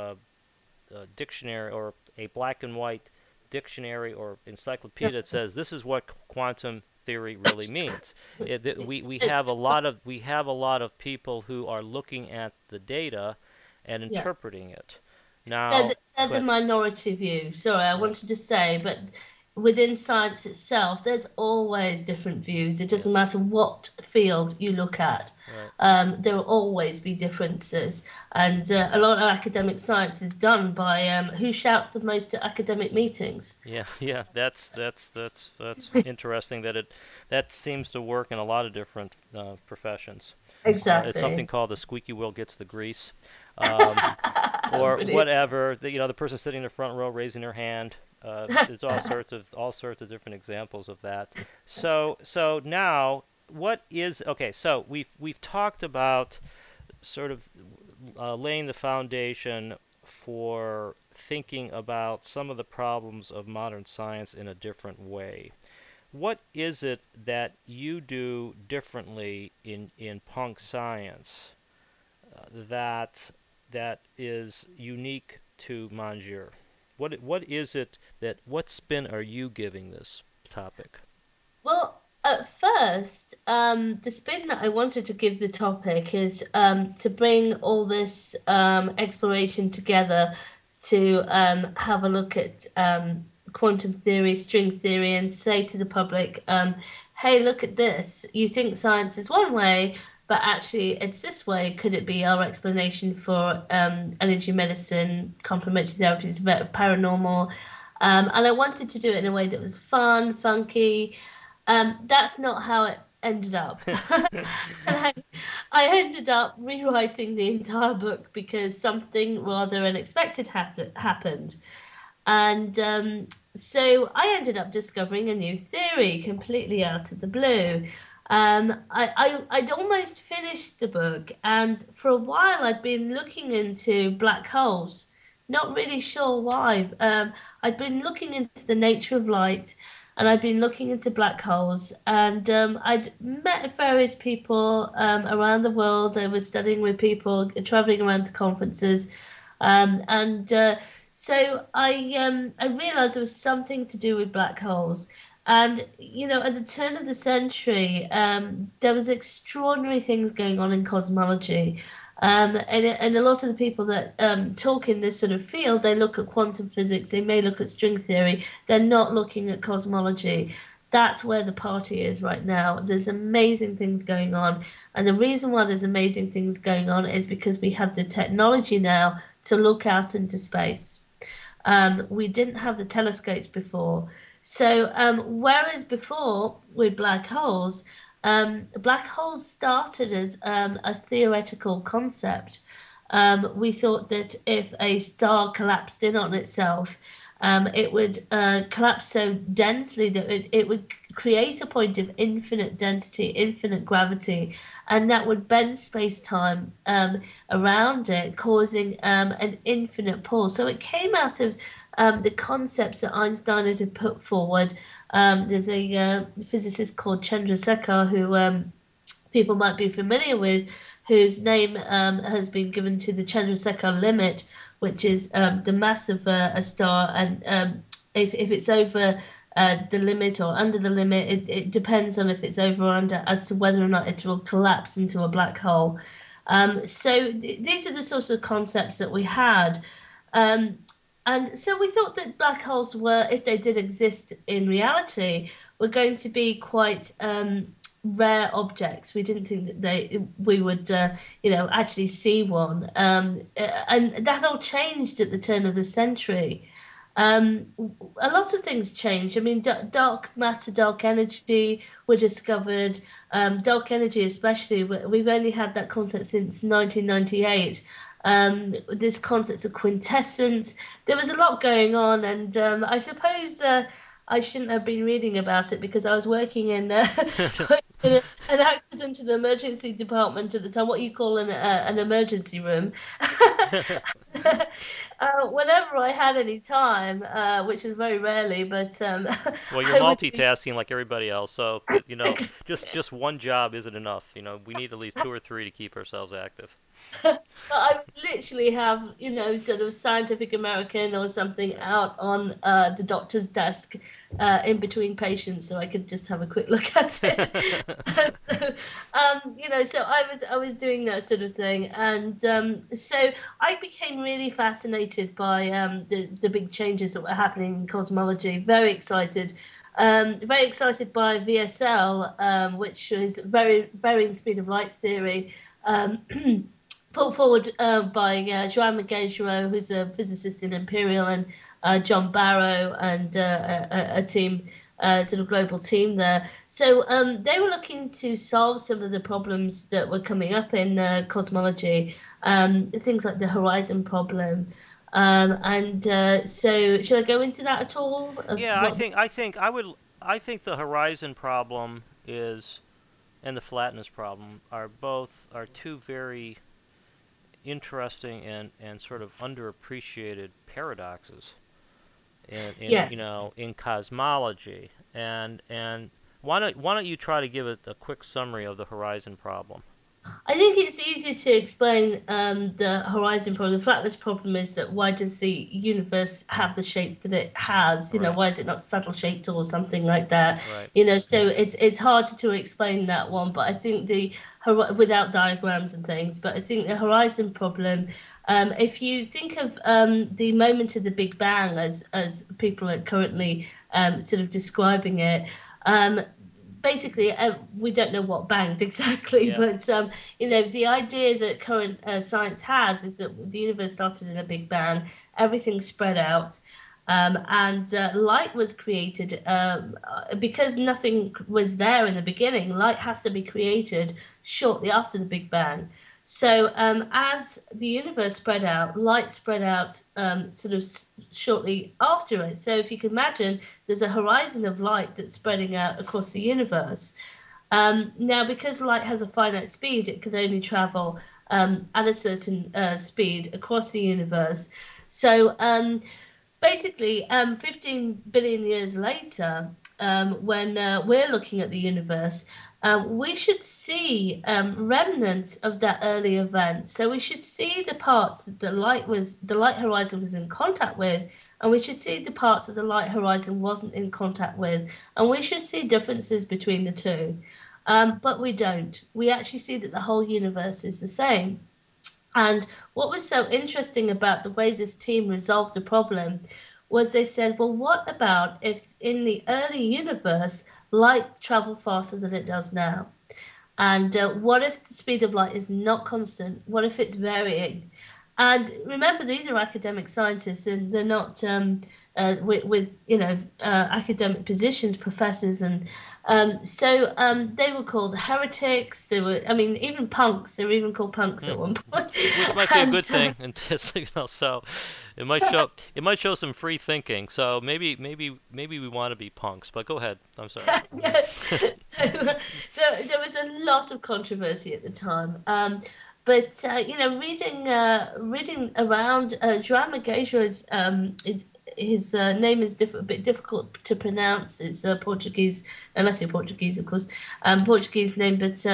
dictionary, or a black and white dictionary or encyclopedia that says this is what quantum theory really means. We have a lot of people who are looking at the data and interpreting it. Now, they're the minority view. Sorry, I wanted to say, but within science itself, there's always different views. It doesn't matter what field you look at. Right. There will always be differences. And a lot of academic science is done by who shouts the most at academic meetings. Yeah, that's interesting that seems to work in a lot of different professions. Exactly. It's something called the squeaky wheel gets the grease. Or whatever. The person sitting in the front row raising their hand. There's all sorts of different examples of that. So now, what is okay? So we've talked about sort of laying the foundation for thinking about some of the problems of modern science in a different way. What is it that you do differently in punk science that is unique to Mongier? What is it that what spin are you giving this topic? Well, at first, the spin that I wanted to give the topic is to bring all this exploration together to have a look at quantum theory, string theory, and say to the public, hey, look at this. You think science is one way, but actually it's this way. Could it be our explanation for energy medicine, complementary therapies, paranormal? And I wanted to do it in a way that was fun, funky. That's not how it ended up. I, I ended up rewriting the entire book because something rather unexpected happened. And so I ended up discovering a new theory completely out of the blue. I'd almost finished the book, and for a while I'd been looking into black holes, not really sure why. I'd been looking into the nature of light, and I'd been looking into black holes, and I'd met various people around the world. I was studying with people, traveling around to conferences, and so I realized there was something to do with black holes. And at the turn of the century, there was extraordinary things going on in cosmology. And a lot of the people that talk in this sort of field, they look at quantum physics, they may look at string theory, they're not looking at cosmology. That's where the party is right now. There's amazing things going on. And the reason why there's amazing things going on is because we have the technology now to look out into space. We didn't have the telescopes before. So, whereas before with black holes started as a theoretical concept. We thought that if a star collapsed in on itself, it would collapse so densely that it would create a point of infinite density, infinite gravity, and that would bend space time around it, causing an infinite pull. So it came out of the concepts that Einstein had put forward. There's a physicist called Chandrasekhar who people might be familiar with, whose name has been given to the Chandrasekhar limit, which is the mass of a star, and if it's over the limit or under the limit, it depends on if it's over or under as to whether or not it will collapse into a black hole. These are the sorts of concepts that we had. Um, and so we thought that black holes were, if they did exist in reality, were going to be quite rare objects. We didn't think that we would, actually see one. And that all changed at the turn of the century. Um, a lot of things changed. I mean, dark matter, dark energy were discovered. Dark energy, especially, we've only had that concept since 1998. This concept of quintessence. There was a lot going on, and I suppose I shouldn't have been reading about it because I was working in, in an accident in the emergency department at the time, what you call an emergency room. Whenever I had any time, which was very rarely, but Well, you're I would be. multitasking like everybody else, so just one job isn't enough. We need at least two or three to keep ourselves active. But I would literally have, sort of Scientific American or something out on the doctor's desk in between patients, so I could just have a quick look at it. so, so I was doing that sort of thing, and so I became really fascinated by the big changes that were happening in cosmology. Very excited. Very excited by VSL, which is very varying speed of light theory. Um, put forward by Joan Miguel, who's a physicist in Imperial, and John Barrow, and a team, sort of global team there. So they were looking to solve some of the problems that were coming up in cosmology, things like the horizon problem. And so, should I go into that at all? Of Yeah, I what? think I think I would I think the horizon problem is and the flatness problem are two very interesting and sort of underappreciated paradoxes Yes. in cosmology. And why don't you try to give it a quick summary of the horizon problem? I think it's easier to explain the horizon problem. The flatness problem is that why does the universe have the shape that it has? Right. Why is it not subtle shaped or something like that? Right. So it's hard to explain that one. But I think without diagrams and things. But I think the horizon problem. If you think of the moment of the Big Bang as people are currently sort of describing it, um, basically we don't know what banged exactly, Yeah. but the idea that current science has is that the universe started in a big bang, everything spread out, and light was created because nothing was there in the beginning. Light has to be created shortly after the big bang. So as the universe spread out, light spread out sort of shortly after it. So if you can imagine, there's a horizon of light that's spreading out across the universe. Now, because light has a finite speed, it can only travel at a certain speed across the universe. So basically, 15 billion years later, when we're looking at the universe, we should see remnants of that early event. So we should see the parts that the light horizon was in contact with, and we should see the parts that the light horizon wasn't in contact with, and we should see differences between the two. But we don't. We actually see that the whole universe is the same. And what was so interesting about the way this team resolved the problem was they said, well, what about if in the early universe light traveled faster than it does now? And what if the speed of light is not constant? What if it's varying? And remember, these are academic scientists, and they're not with academic positions, professors, and they were called heretics. They were, I mean, even punks. They were even called punks Hmm. at one point. Which might be a And good thing, and so it might show some free thinking. So maybe we want to be punks. But go ahead. I'm sorry. yeah, so, there was a lot of controversy at the time. But reading around, João Magagia is his name is a bit difficult to pronounce. It's Portuguese, unless you're Portuguese, of course, Portuguese name. But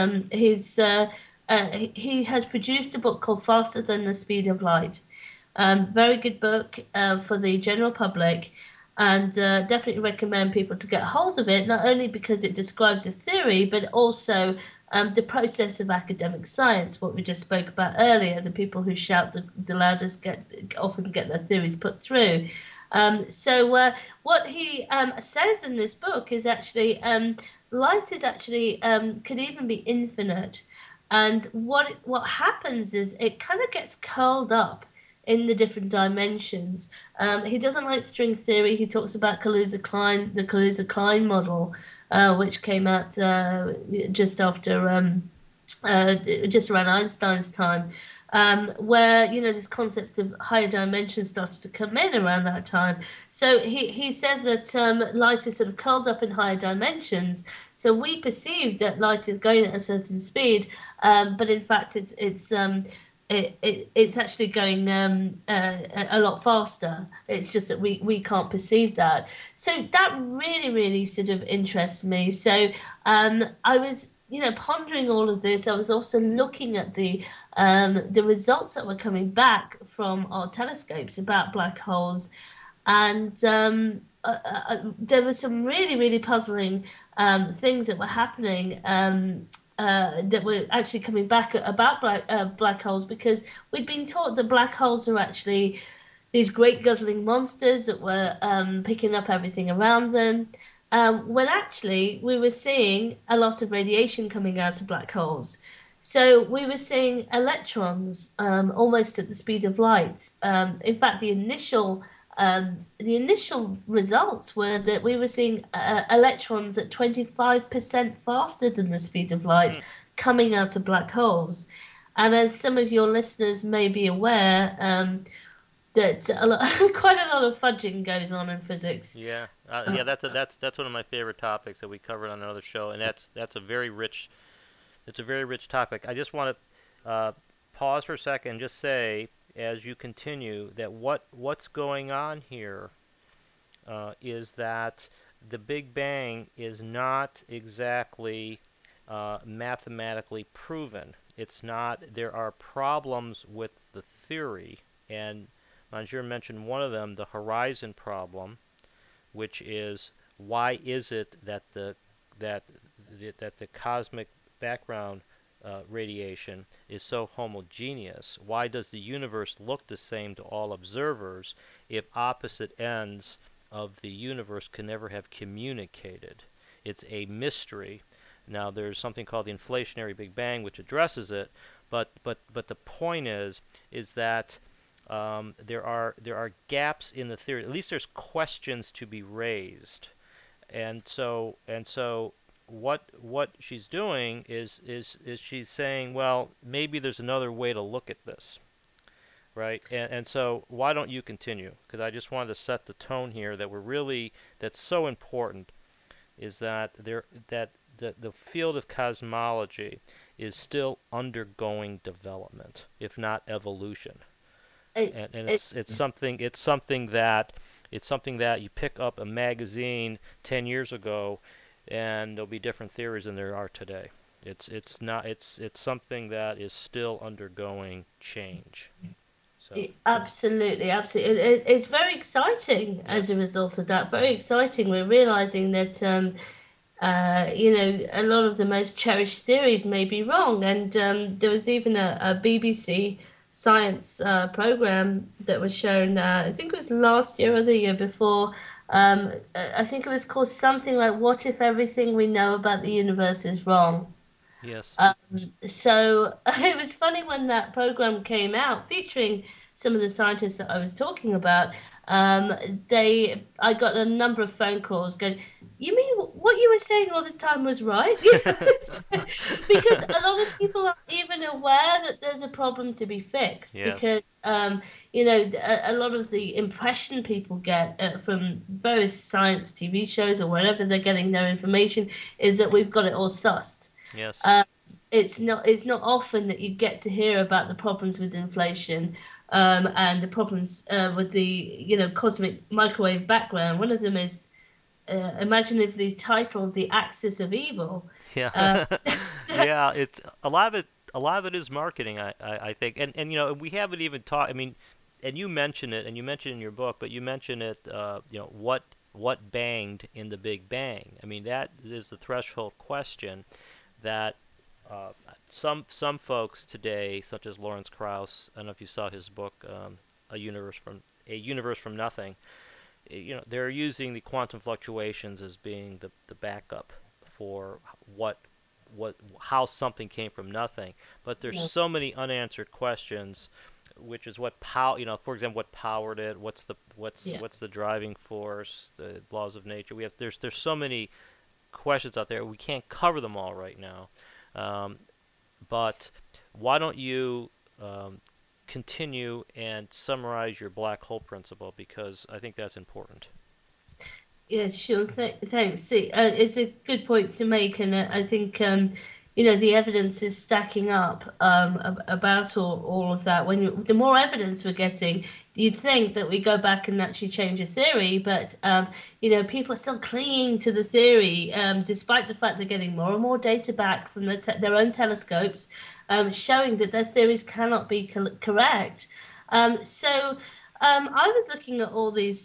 he has produced a book called Faster Than the Speed of Light. Very good book for the general public, and definitely recommend people to get hold of it, not only because it describes a theory, but also the process of academic science, what we just spoke about earlier. The people who shout the loudest often get their theories put through. What he says in this book is actually light is actually could even be infinite, and what happens is it kind of gets curled up in the different dimensions. He doesn't like string theory. He talks about the Kaluza-Klein model, which came out just after, just around Einstein's time, where this concept of higher dimensions started to come in around that time. So he says that light is sort of curled up in higher dimensions. So we perceive that light is going at a certain speed, but in fact it's actually going a lot faster. It's just that we can't perceive that. So that really, really sort of interests me. So I was, pondering all of this. I was also looking at the results that were coming back from our telescopes about black holes, and there were some really, really puzzling things that were happening. That were actually coming back about black holes, because we'd been taught that black holes are actually these great guzzling monsters that were picking up everything around them, when actually we were seeing a lot of radiation coming out of black holes. So we were seeing electrons almost at the speed of light. In fact, the initial results were that we were seeing electrons at 25% faster than the speed of light Hmm. coming out of black holes. And as some of your listeners may be aware, that quite a lot of fudging goes on in physics. Yeah. Uh, Yeah. That's one of my favorite topics that we covered on another show, and that's a very rich. It's a very rich topic. I just want to pause for a second and just say, as you continue, that what's going on here is that the Big Bang is not exactly mathematically proven. It's not. There are problems with the theory, and Manjir mentioned one of them, the horizon problem, which is why is it that the cosmic background radiation is so homogeneous? Why does the universe look the same to all observers if opposite ends of the universe can never have communicated? It's a mystery. Now there's something called the inflationary Big Bang which addresses it, but the point is that there are gaps in the theory. At least there's questions to be raised, and so what she's doing is she's saying, well, maybe there's another way to look at this, right? And so why don't you continue? Because I just wanted to set the tone here that that's so important, is that the field of cosmology is still undergoing development, if not evolution. And it's something that you pick up a magazine 10 years ago, and there'll be different theories than there are today. It's something that is still undergoing change. So Absolutely, absolutely. It's very exciting as a yes, result of that. Very exciting. We're realizing that a lot of the most cherished theories may be wrong. And there was even a BBC science program that was shown, I think it was last year or the year before. I think it was called something like "What if everything we know about the universe is wrong?" yes, So it was funny when that program came out featuring some of the scientists that I was talking about. I got a number of phone calls going, "You mean what you were saying all this time was right?" Because a lot of people aren't even aware that there's a problem to be fixed. yes, Because a lot of the impression people get from various science TV shows or wherever they're getting their information is that we've got it all sussed. yes, It's not often that you get to hear about the problems with inflation, and the problems with the cosmic microwave background. One of them is imaginatively titled "The Axis of Evil." Uh, yeah, yeah. It's a lot of it. A lot of it is marketing, I think, and we haven't even talked. I mean, and you mention it, and you mention it in your book, but you mention it. What banged in the Big Bang? I mean, that is the threshold question that uh, some folks today, such as Lawrence Krauss, I don't know if you saw his book, a universe from nothing. They're using the quantum fluctuations as being the backup for what how something came from nothing. But there's yeah, so many unanswered questions, which is for example, what powered it? yeah. What's the driving force? The laws of nature. There's so many questions out there. We can't cover them all right now. Um, but why don't you continue and summarize your black hole principle, because I think that's important. Yeah, sure. Thanks. See, it's a good point to make, and I think the evidence is stacking up about all of that. The more evidence we're getting, you'd think that we go back and actually change a theory, but people are still clinging to the theory, despite the fact they're getting more and more data back from their own telescopes, showing that their theories cannot be correct. I was looking at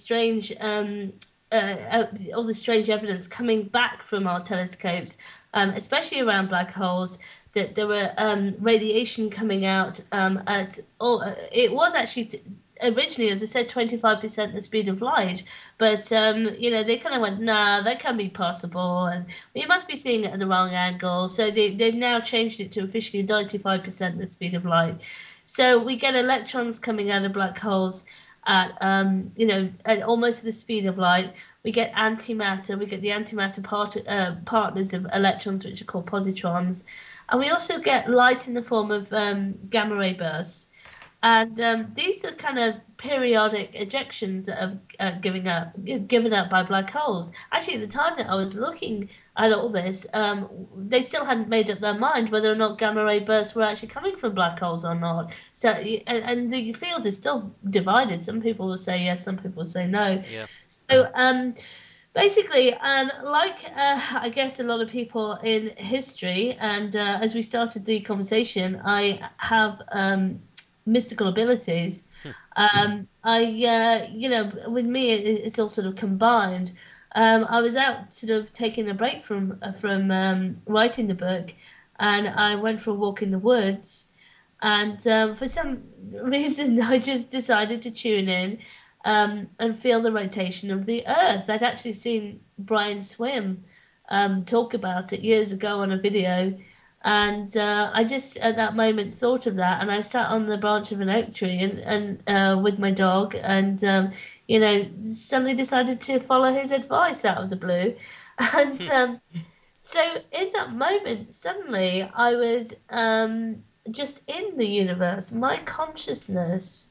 all this strange evidence coming back from our telescopes, especially around black holes. That there were radiation coming out at all. It was actually originally, as I said, 25% the speed of light, but they kind of went, nah, that can't be possible, and we must be seeing it at the wrong angle. So they've now changed it to officially 95% the speed of light. So we get electrons coming out of black holes at almost the speed of light. We get antimatter. We get the antimatter partners of electrons, which are called positrons, and we also get light in the form of gamma ray bursts. And these are kind of periodic ejections that have given up by black holes. Actually, at the time that I was looking at all this, they still hadn't made up their mind whether or not gamma ray bursts were actually coming from black holes or not. So, and the field is still divided. Some people will say yes, some people will say no. Yeah. So, basically, I guess a lot of people in history, and as we started the conversation, I have mystical abilities. With me, it's all sort of combined. I was out sort of taking a break from writing the book, and I went for a walk in the woods, and for some reason, I just decided to tune in and feel the rotation of the Earth. I'd actually seen Brian Swim talk about it years ago on a video. And I just at that moment thought of that, and I sat on the branch of an oak tree and with my dog, and suddenly decided to follow his advice out of the blue, and so in that moment, suddenly I was just in the universe. My consciousness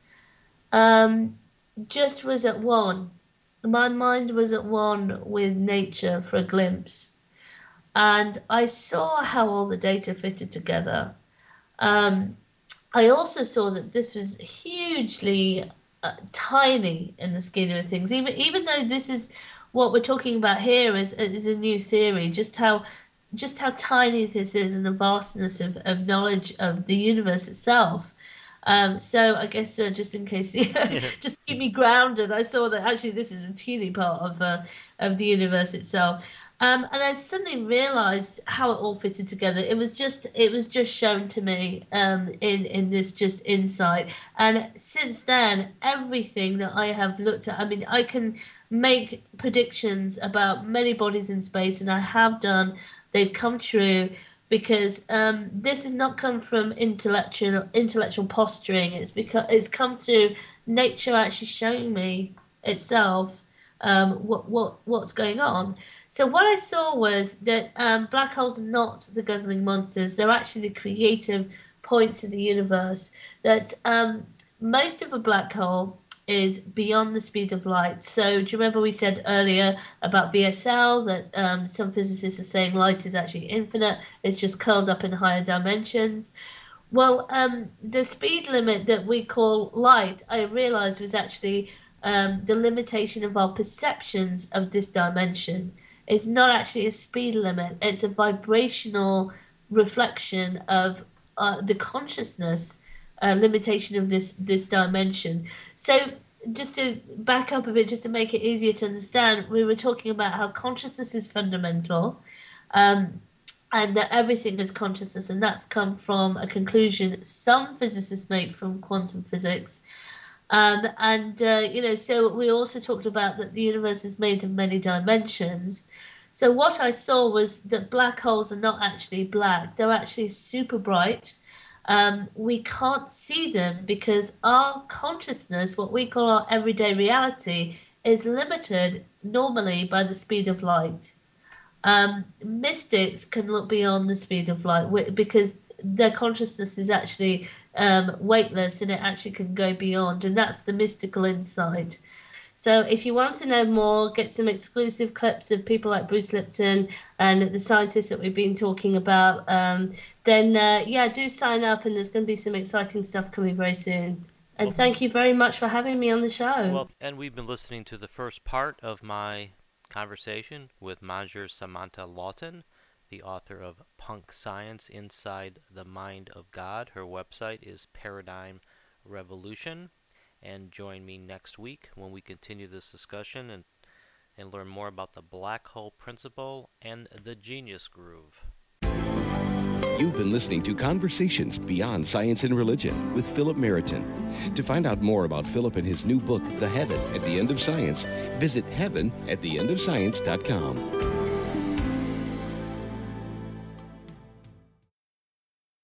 just was at one. My mind was at one with nature for a glimpse. And I saw how all the data fitted together. I also saw that this was hugely tiny in the scheme of things. Even though this is what we're talking about here is a new theory, just how tiny this is and the vastness of knowledge of the universe itself. So I guess just in case, just keep me grounded, I saw that actually this is a teeny part of the universe itself. And I suddenly realized how it all fitted together. It was just shown to me in this just insight. And since then, everything that I have looked at, I mean, I can make predictions about many bodies in space, and I have done. They've come true because this has not come from intellectual posturing. It's come through nature actually showing me itself what's going on. So what I saw was that black holes are not the guzzling monsters. They're actually the creative points of the universe. That most of a black hole is beyond the speed of light. So do you remember we said earlier about BSL that some physicists are saying light is actually infinite. It's just curled up in higher dimensions. Well, the speed limit that we call light, I realized was actually the limitation of our perceptions of this dimension. It's not actually a speed limit. It's a vibrational reflection of the consciousness limitation of this dimension. So just to back up a bit, just to make it easier to understand, we were talking about how consciousness is fundamental, and that everything is consciousness, and that's come from a conclusion some physicists make from quantum physics. So we also talked about that the universe is made of many dimensions. So what I saw was that black holes are not actually black. They're actually super bright. We can't see them because our consciousness, what we call our everyday reality, is limited normally by the speed of light. Mystics can look beyond the speed of light because their consciousness is actually weightless, and it actually can go beyond, and that's the mystical insight. So if you want to know more, get some exclusive clips of people like Bruce Lipton and the scientists that we've been talking about, then do sign up, and there's going to be some exciting stuff coming very soon. And thank you very much for having me on the show. Well, and we've been listening to the first part of my conversation with Manjur Samanta Lawton, the author of Punk Science Inside the Mind of God. Her website is Paradigm Revolution. And join me next week when we continue this discussion and learn more about the black hole principle and the genius groove. You've been listening to Conversations Beyond Science and Religion with Philip Meriton. To find out more about Philip and his new book, The Heaven at the End of Science, visit heavenattheendofscience.com.